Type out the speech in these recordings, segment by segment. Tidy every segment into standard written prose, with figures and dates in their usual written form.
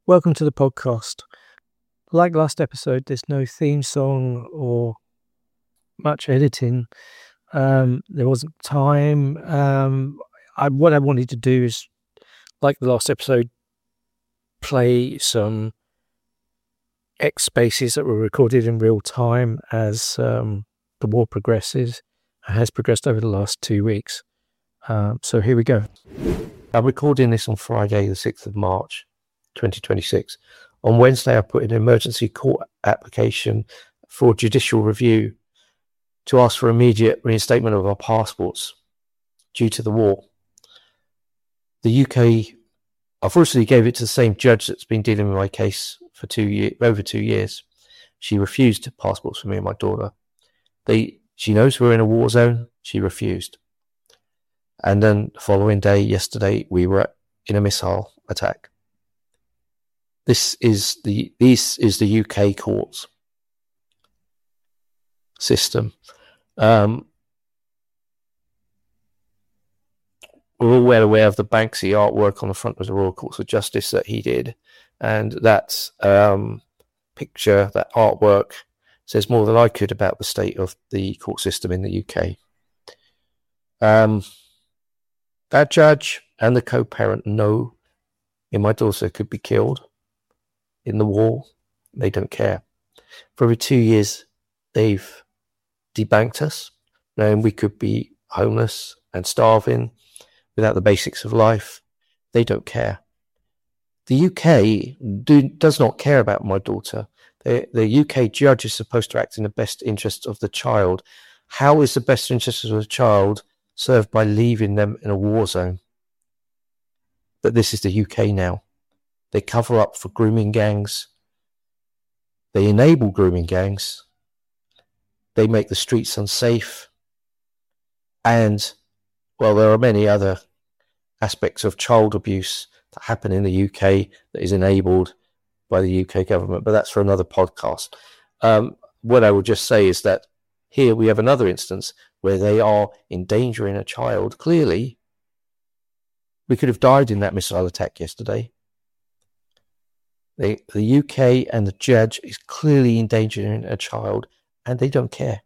Welcome to the podcast. Like last episode, there's no theme song or much editing. There wasn't time. What I wanted to do is, like the last episode, play some X spaces that were recorded in real time as the war progresses. It has progressed over the last 2 weeks. So here we go. I'm recording this on Friday, the 6th of March, 2026. On Wednesday, I put in an emergency court application for judicial review to ask for immediate reinstatement of our passports due to the war. The UK unfortunately gave it to the same judge that's been dealing with my case for over 2 years. She refused passports for me and my daughter. She knows we're in a war zone. She refused. And then the following day, yesterday, we were in a missile attack. This is the UK courts system. We're all well aware of the Banksy artwork on the front of the Royal Courts of Justice that he did, and that picture, that artwork, says more than I could about the state of the court system in the UK. That judge and the co-parent know my daughter could be killed in the war. They don't care. For over 2 years, they've debanked us, knowing we could be homeless and starving without the basics of life. They don't care. The UK does not care about my daughter. The UK judge is supposed to act in the best interest of the child. How is the best interest of the child served by leaving them in a war zone? But this is the UK now. They cover up for grooming gangs. They enable grooming gangs. They make the streets unsafe. And, well, there are many other aspects of child abuse that happen in the UK that is enabled by the UK government, but that's for another podcast. What I would just say is that here we have another instance where they are endangering a child. Clearly, we could have died in that missile attack yesterday. The UK and the judge is clearly endangering a child, and they don't care.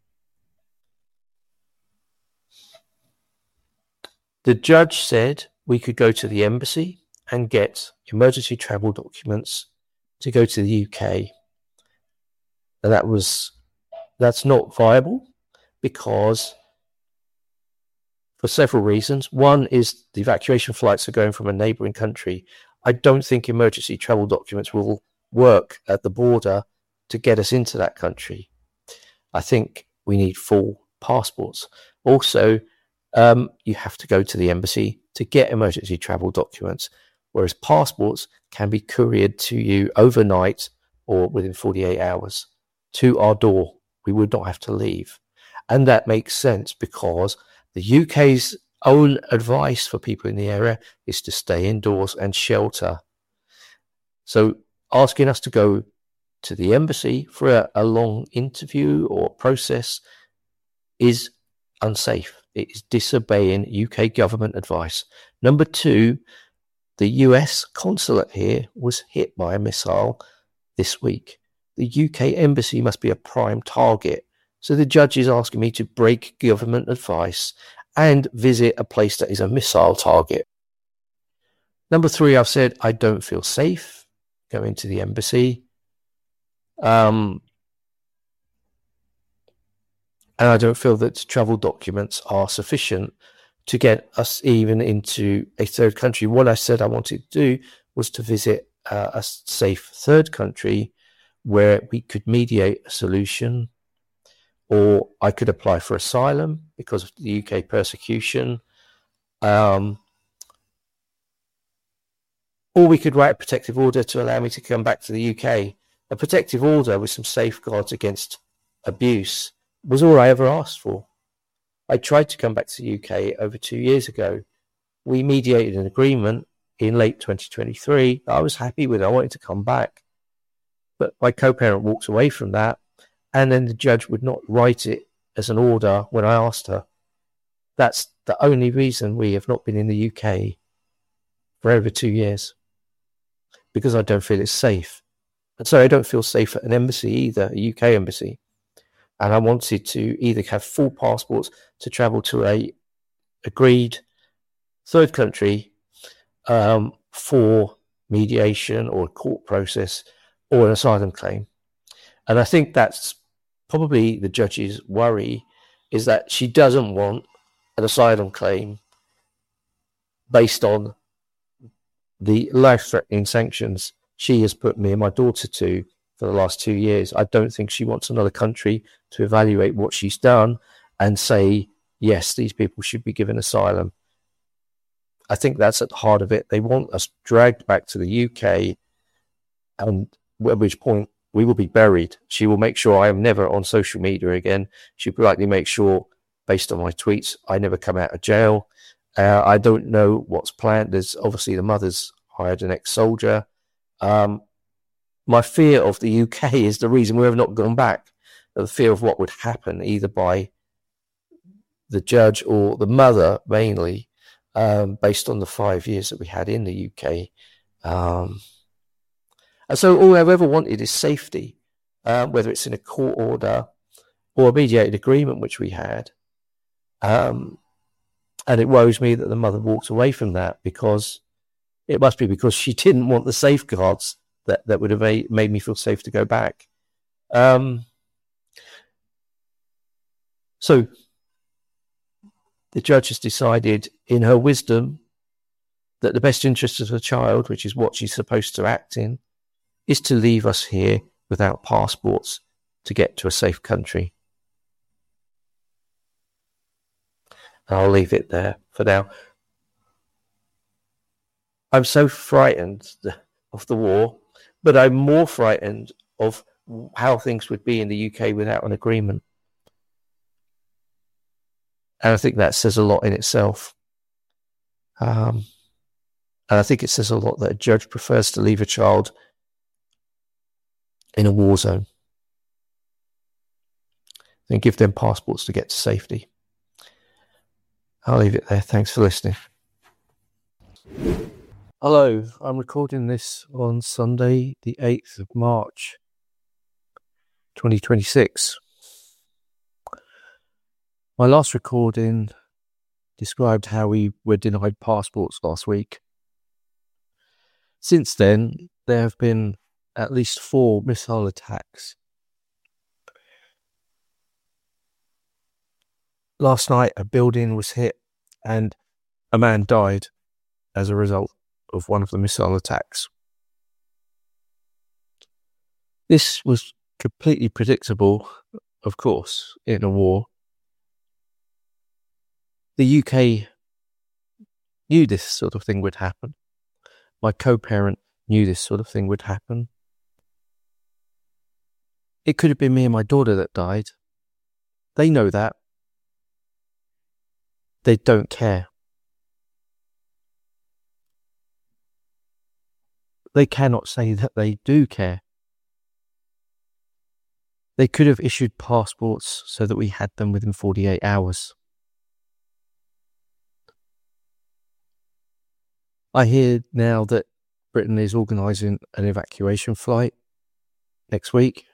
The judge said we could go to the embassy and get emergency travel documents to go to the UK. And that's not viable because for several reasons. One is the evacuation flights are going from a neighbouring country. I don't think emergency travel documents will work at the border to get us into that country. I think we need full passports. Also, you have to go to the embassy to get emergency travel documents, whereas passports can be couriered to you overnight or within 48 hours to our door. We would not have to leave. And that makes sense because the UK's own advice for people in the area is to stay indoors and shelter. So asking us to go to the embassy for a long interview or process is unsafe. It is disobeying UK government advice. Number two, the US consulate here was hit by a missile this week. The UK embassy must be a prime target. So the judge is asking me to break government advice and visit a place that is a missile target. Number three, I've said I don't feel safe going to the embassy. And I don't feel that travel documents are sufficient to get us even into a third country. What I said I wanted to do was to visit a safe third country where we could mediate a solution, or I could apply for asylum because of the UK persecution, or we could write a protective order to allow me to come back to the UK. A protective order with some safeguards against abuse was all I ever asked for. I tried to come back to the UK over 2 years ago. We mediated an agreement in late 2023 that I was happy with. I wanted to come back. But my co-parent walked away from that, and then the judge would not write it as an order when I asked her. That's the only reason we have not been in the UK for over 2 years. because I don't feel it's safe. And so I don't feel safe at an embassy either, a UK embassy. And I wanted to either have full passports to travel to a agreed third country for mediation or a court process or an asylum claim. And I think that's probably the judge's worry, is that she doesn't want an asylum claim based on the life-threatening sanctions she has put me and my daughter to for the last 2 years. I don't think she wants another country to evaluate what she's done and say, yes, these people should be given asylum. I think that's at the heart of it. They want us dragged back to the UK, and at which point we will be buried. She will make sure I am never on social media again. She'll likely make sure, based on my tweets, I never come out of jail. I don't know what's planned. There's obviously the mother's hired an ex-soldier. My fear of the UK is the reason we have not gone back. The fear of what would happen either by the judge or the mother mainly, based on the 5 years that we had in the UK. And so all I've ever wanted is safety, whether it's in a court order or a mediated agreement, which we had. And it worries me that the mother walked away from that, because it must be because she didn't want the safeguards that would have made me feel safe to go back. So the judge has decided in her wisdom that the best interest of the child, which is what she's supposed to act in, is to leave us here without passports to get to a safe country. I'll leave it there for now. I'm so frightened of the war, but I'm more frightened of how things would be in the UK without an agreement. And I think that says a lot in itself. And I think it says a lot that a judge prefers to leave a child in a war zone than give them passports to get to safety. I'll leave it there. Thanks for listening. Hello, I'm recording this on Sunday, the 8th of March, 2026. My last recording described how we were denied passports last week. Since then, there have been at least 4 missile attacks. Last night, a building was hit and a man died as a result of one of the missile attacks. This was completely predictable, of course, in a war. The UK knew this sort of thing would happen. My co-parent knew this sort of thing would happen. It could have been me and my daughter that died. They know that. They don't care. They cannot say that they do care. They could have issued passports so that we had them within 48 hours. I hear now that Britain is organising an evacuation flight next week.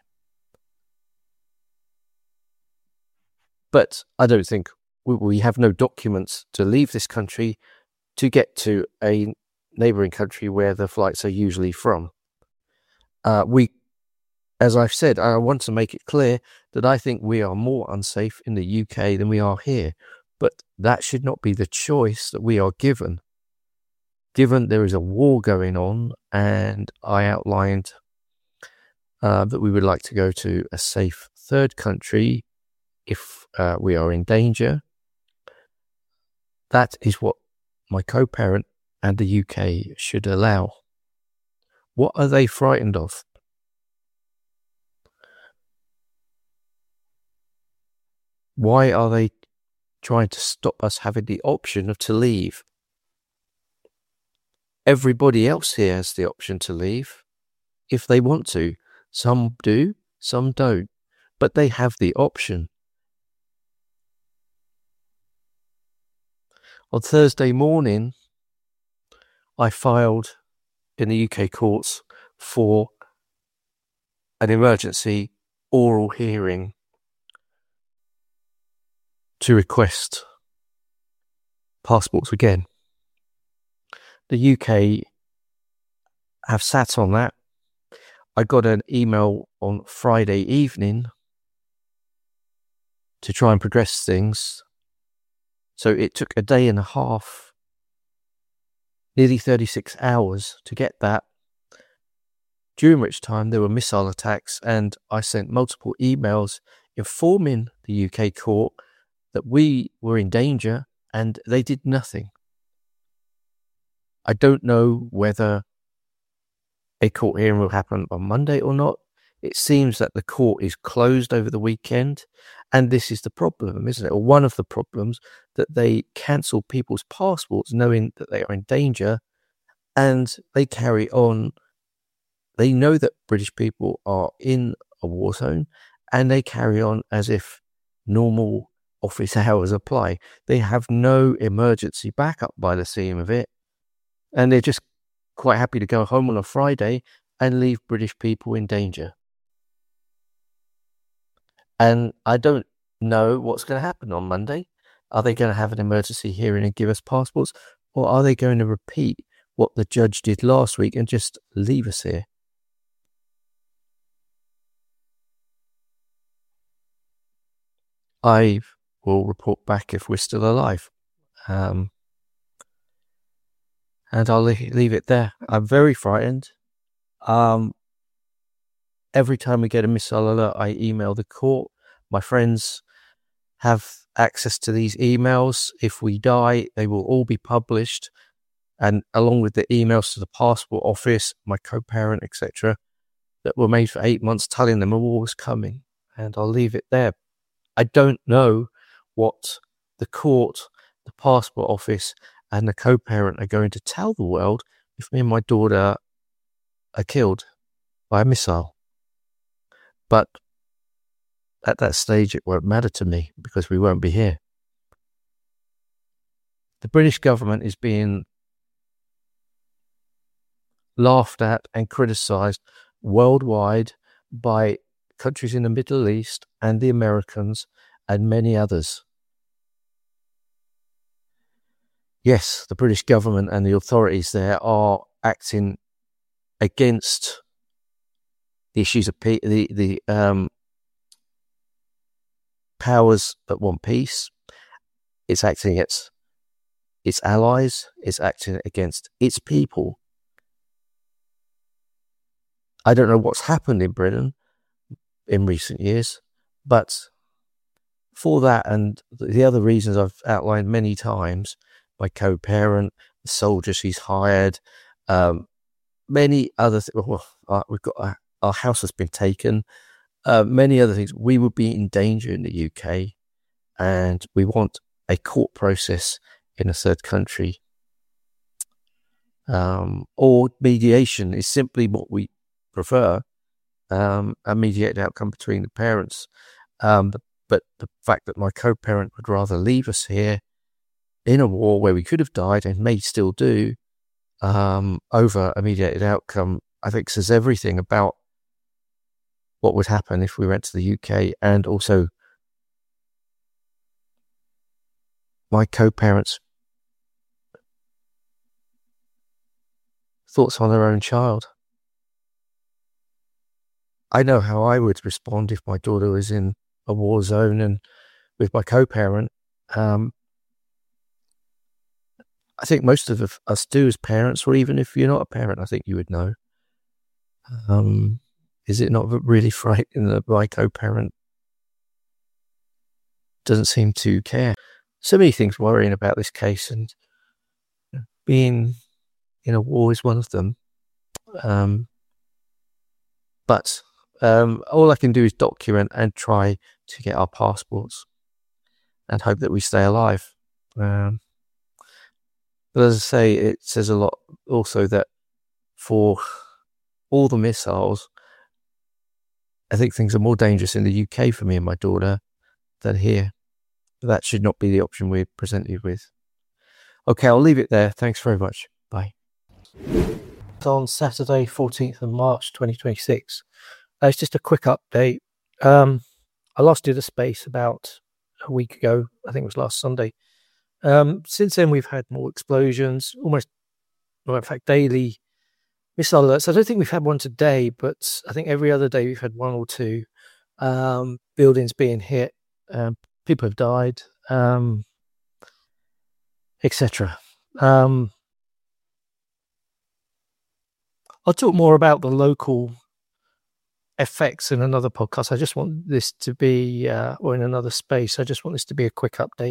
But I don't think we have no documents to leave this country to get to a neighbouring country where the flights are usually from. As I've said, I want to make it clear that I think we are more unsafe in the UK than we are here. But that should not be the choice that we are given. Given there is a war going on, and I outlined that we would like to go to a safe third country if we are in danger. That is what my co-parent and the UK should allow. What are they frightened of? Why are they trying to stop us having the option to leave? Everybody else here has the option to leave if they want to. Some do, some don't, but they have the option. On Thursday morning, I filed in the UK courts for an emergency oral hearing to request passports again. The UK have sat on that. I got an email on Friday evening to try and progress things. So it took a day and a half, nearly 36 hours to get that, during which time there were missile attacks, and I sent multiple emails informing the UK court that we were in danger, and they did nothing. I don't know whether a court hearing will happen on Monday or not. It seems that the court is closed over the weekend, and this is the problem, isn't it? Or one of the problems, that they cancel people's passports knowing that they are in danger, and they carry on. They know that British people are in a war zone, and they carry on as if normal office hours apply. They have no emergency backup by the seam of it, and they're just quite happy to go home on a Friday and leave British people in danger. And I don't know what's going to happen on Monday. Are they going to have an emergency hearing and give us passports, or are they going to repeat what the judge did last week and just leave us here? I will report back if we're still alive. And I'll leave it there. I'm very frightened. Every time we get a missile alert, I email the court. My friends have access to these emails. If we die, they will all be published, and along with the emails to the passport office, my co-parent, etc., that were made for 8 months, telling them a war was coming. And I'll leave it there. I don't know what the court, the passport office, and the co-parent are going to tell the world if me and my daughter are killed by a missile. But at that stage, it won't matter to me because we won't be here. The British government is being laughed at and criticised worldwide by countries in the Middle East and the Americans and many others. Yes, the British government and the authorities there are acting against the issues of the powers that want peace. It's acting against its allies. It's acting against its people. I don't know what's happened in Britain in recent years, but for that and the other reasons I've outlined many times, my co-parent, the soldiers he's hired, many other things. We've got our house has been taken. Many other things. We would be in danger in the UK, and we want a court process in a third country. Or mediation is simply what we prefer, a mediated outcome between the parents. But the fact that my co-parent would rather leave us here in a war where we could have died and may still do, over a mediated outcome, I think says everything about what would happen if we went to the UK, and also my co-parents' thoughts on their own child. I know how I would respond if my daughter was in a war zone and with my co-parent. I think most of us do as parents, or even if you're not a parent, I think you would know. Is it not really frightening that my co-parent doesn't seem to care? So many things worrying about this case, and being in a war is one of them. But all I can do is document and try to get our passports and hope that we stay alive. But as I say, it says a lot also that for all the missiles, I think things are more dangerous in the UK for me and my daughter than here. That should not be the option we're presented with. Okay, I'll leave it there. Thanks very much. Bye. On Saturday, 14th of March, 2026. It's just a quick update. I last did a space about a week ago. I think it was last Sunday. Since then, we've had more explosions, in fact, daily missile alerts. I don't think we've had one today, but I think every other day we've had one or two. Buildings being hit, people have died, etc. I'll talk more about the local effects in another podcast. I just want this to be, or in another space, I just want this to be a quick update.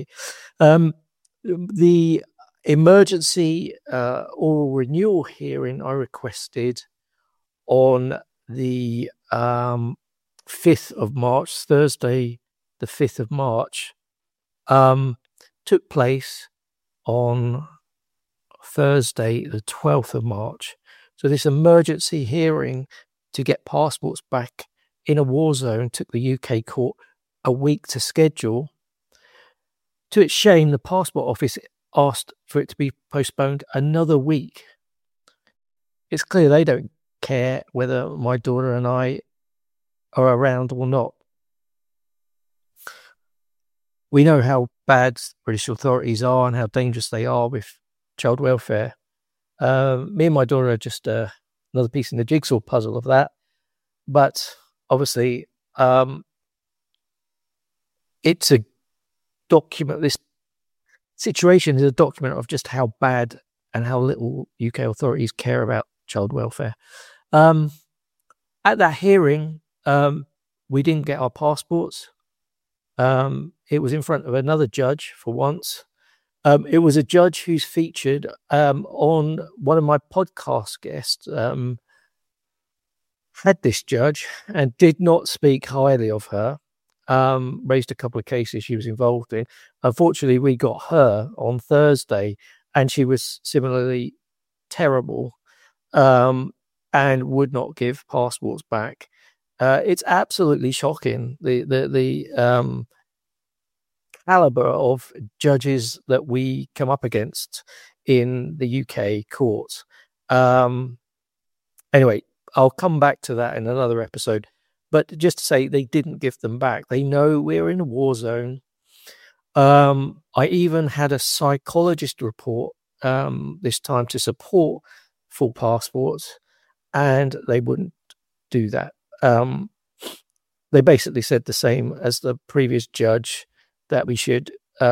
The emergency oral renewal hearing I requested on the 5th of March, Thursday, the 5th of March, took place on Thursday, the 12th of March. So this emergency hearing to get passports back in a war zone took the UK court a week to schedule. To its shame, the passport office asked for it to be postponed another week. It's clear they don't care whether my daughter and I are around or not. We know how bad British authorities are and how dangerous they are with child welfare. Me and my daughter are just another piece in the jigsaw puzzle of that. But obviously, it's a document. This situation is a document of just how bad and how little UK authorities care about child welfare. At that hearing, we didn't get our passports. It was in front of another judge for once. It was a judge who's featured on one of my podcast guests, had this judge and did not speak highly of her, raised a couple of cases she was involved in. Unfortunately, we got her on Thursday and she was similarly terrible and would not give passports back. It's absolutely shocking, the caliber of judges that we come up against in the UK courts. Anyway, I'll come back to that in another episode. But just to say, they didn't give them back. They know we're in a war zone. I even had a psychologist report this time to support full passports, and they wouldn't do that. They basically said the same as the previous judge, that we should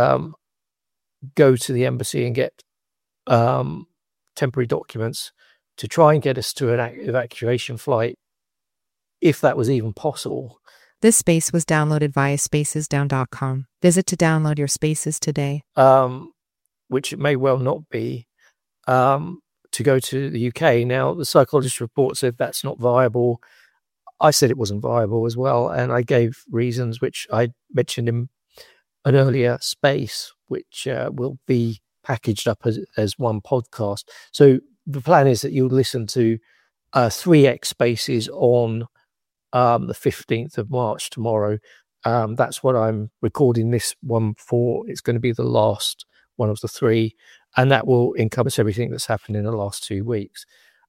go to the embassy and get temporary documents to try and get us to an evacuation flight, if that was even possible. This space was downloaded via spacesdown.com. Visit to download your spaces today. Which it may well not be, to go to the UK. Now, the psychologist report said that's not viable. I said it wasn't viable as well, and I gave reasons which I mentioned in an earlier space, which will be packaged up as one podcast. So the plan is that you'll listen to 3X spaces on the 15th of March tomorrow. That's what I'm recording this one for. It's going to be the last one of the three, and that will encompass everything that's happened in the last 2 weeks.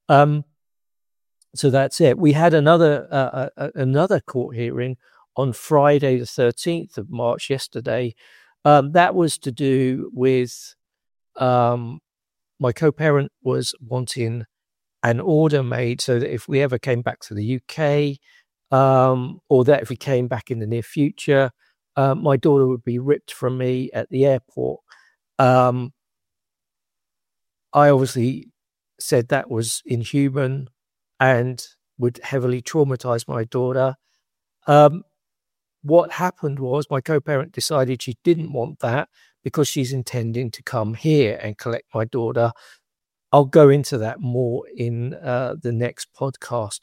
So that's it. We had another court hearing on Friday, the 13th of March, yesterday. That was to do with my co-parent was wanting an order made so that if we ever came back to the UK, or that if we came back in the near future, my daughter would be ripped from me at the airport. I obviously said that was inhuman and would heavily traumatize my daughter. What happened was my co-parent decided she didn't want that because she's intending to come here and collect my daughter. I'll go into that more in the next podcast.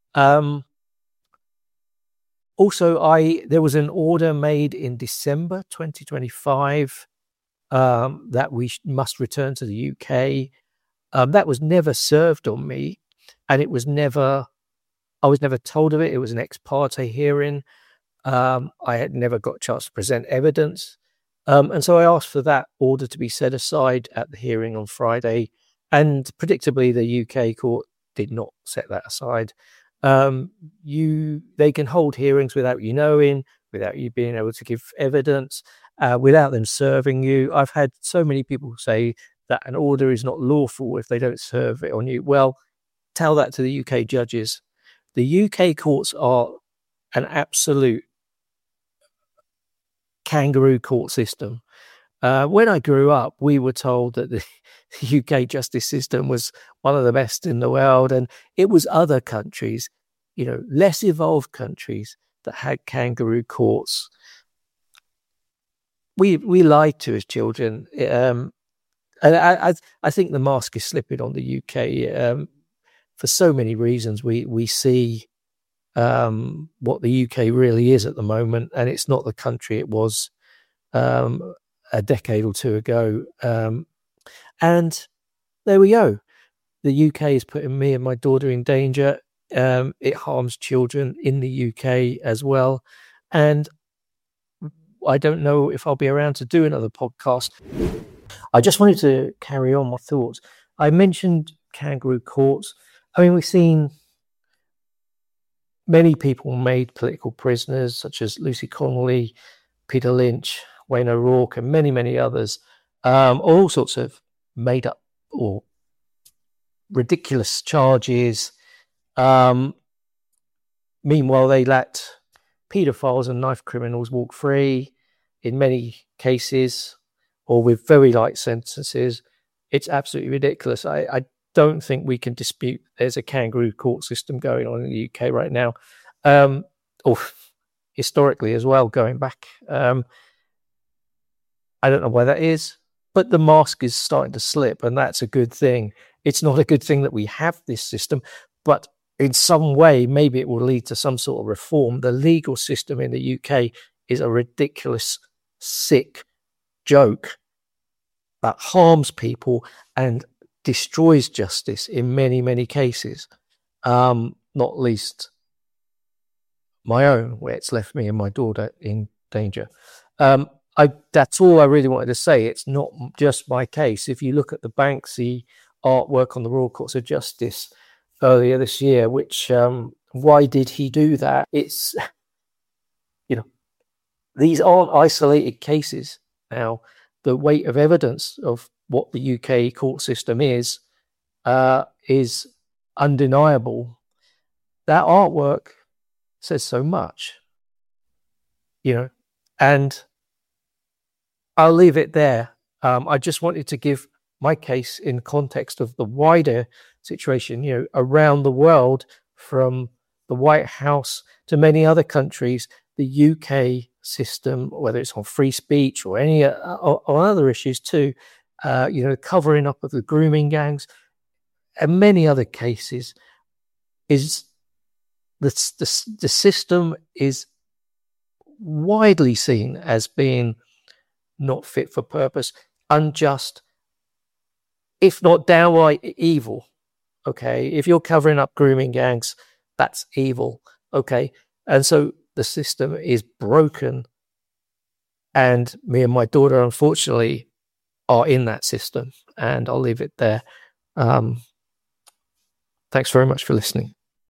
Also, there was an order made in December 2025 that we must return to the UK. That was never served on me, and I was never told of it. It was an ex parte hearing. I had never got a chance to present evidence. And so I asked for that order to be set aside at the hearing on Friday. And predictably, the UK court did not set that aside. They can hold hearings without you knowing, without you being able to give evidence, without them serving you. I've had so many people say that an order is not lawful if they don't serve it on you. Well, tell that to the UK judges. The UK courts are an absolute kangaroo court system. When I grew up, we were told that the UK justice system was one of the best in the world, and it was other countries, less evolved countries that had kangaroo courts. We lied to as children, and I think the mask is slipping on the UK for so many reasons. We see what the UK really is at the moment, and it's not the country it was a decade or two ago. And there we go. The UK is putting me and my daughter in danger. It harms children in the UK as well. And I don't know if I'll be around to do another podcast. I just wanted to carry on my thoughts. I mentioned kangaroo courts. I mean, we've seen many people made political prisoners, such as Lucy Connolly, Peter Lynch, Wayne O'Rourke, and many, many others. All sorts of made up or ridiculous charges. Meanwhile, they let paedophiles and knife criminals walk free in many cases, or with very light sentences. It's absolutely ridiculous. I don't think we can dispute there's a kangaroo court system going on in the UK right now, or historically as well, going back. I don't know why that is, but the mask is starting to slip, and that's a good thing. It's not a good thing that we have this system, but in some way, maybe it will lead to some sort of reform. The legal system in the UK is a ridiculous, sick joke that harms people and destroys justice in many, many cases, not least my own, where it's left me and my daughter in danger. That's all I really wanted to say. It's not just my case. If you look at the Banksy artwork on the Royal Courts of Justice earlier this year, which why did he do that? It's, these aren't isolated cases now. The weight of evidence of what the UK court system is undeniable. That artwork says so much, and I'll leave it there. I just wanted to give my case in context of the wider situation, around the world, from the White House to many other countries. The UK system, whether it's on free speech or any or other issues too, covering up of the grooming gangs and many other cases, is the system is widely seen as being not fit for purpose, unjust, if not downright evil. Okay, if you're covering up grooming gangs, that's evil. Okay, and so the system is broken, and me and my daughter, unfortunately, are in that system. And I'll leave it there. Thanks very much for listening.